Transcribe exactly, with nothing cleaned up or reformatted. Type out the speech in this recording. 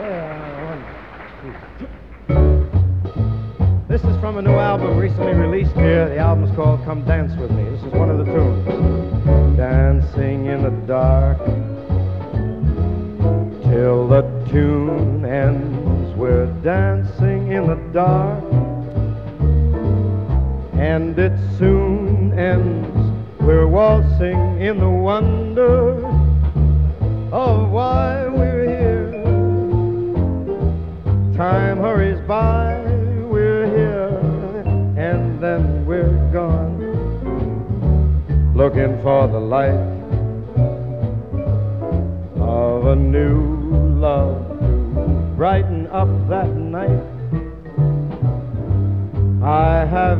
This is from a new album recently released here. The album is called Come Dance With Me. This is one of the tunes. Dancing in the dark till the tune ends. We're dancing in the dark, and it soon ends. We're waltzing in the wonder of why we're here. Time hurries by, we're here, and then we're gone, looking for the light of a new love to brighten up that night. I have